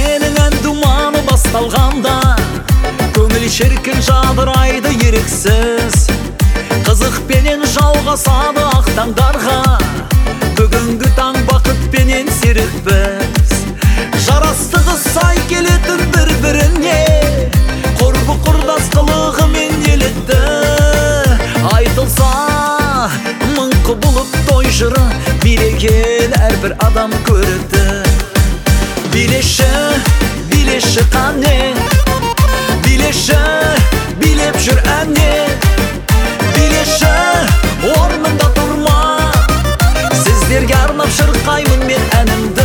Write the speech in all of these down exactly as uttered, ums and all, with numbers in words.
менің ән думаны басталғанда, көңіл шіркін жадырайды еріксіз. Қызықпенен жалғасады ақ таңдарға, бүгінгі таң бақытпенен серікпіз. Жарастығы сай келетін бір-біріне, құрбы құрдас қылығымен елетті. Айтылса мың құбылып той жыры, билеген әрбір адам көрді. Билеші, билеші қане, билеші, билеп жүр әне. Билеші, орнында тұрма, сіздерге арнап шырқаймын мен әнімді.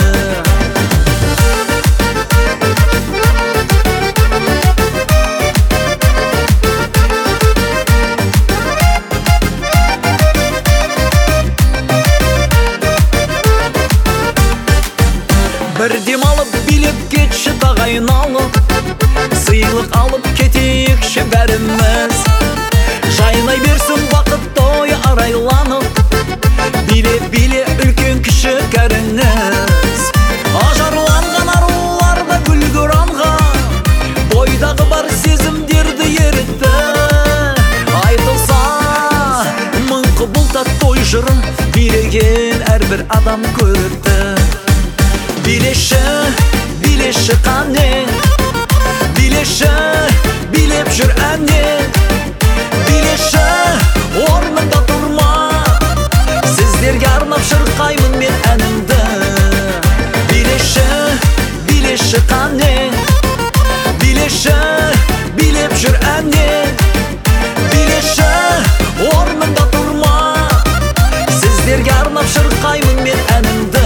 Бір демалып билеп кетші тағайналып, сыйлық алып кетейікші бәріміз. Жайнай берсін бақыт тойы арайланып, биле-биле үлкен кіші кәріңіз. Ажарланған аруларда гүлгөр анған, бойдағы бар сезімдерді ерітті. Айтылса мың құбылта той жырын, билеген әрбір адам көрді. Билеші, билеші қане, билеші, билеп жүр әне. Билеші, орнында тұрма, сіздерге арнап шырқаймын мен әнімді. Билеші, билеші қане, билеші, билеп жүр әне. Билеші, орнында тұрма, сіздерге арнап шырқаймын мен әнімді.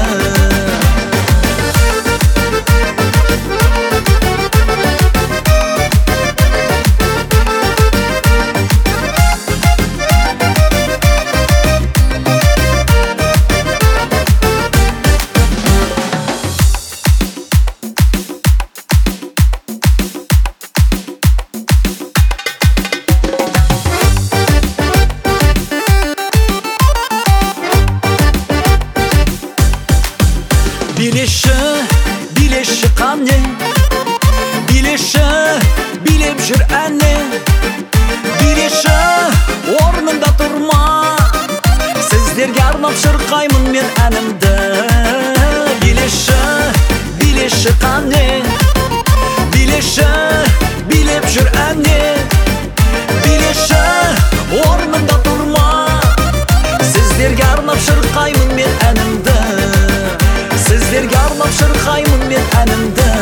Билеші, билеші қане, билеші, билеп жүр әне. Билеші, орнында тұрма, сіздерге арнап шырқаймын мен әнімді. Билеші, билеші қане, билеші, билеп жүр әне. Билеші, орнында тұрма, сіздерге арнап шырқаймын мен әнімді. Сіздерге арнап шырқаймын мен әнімді.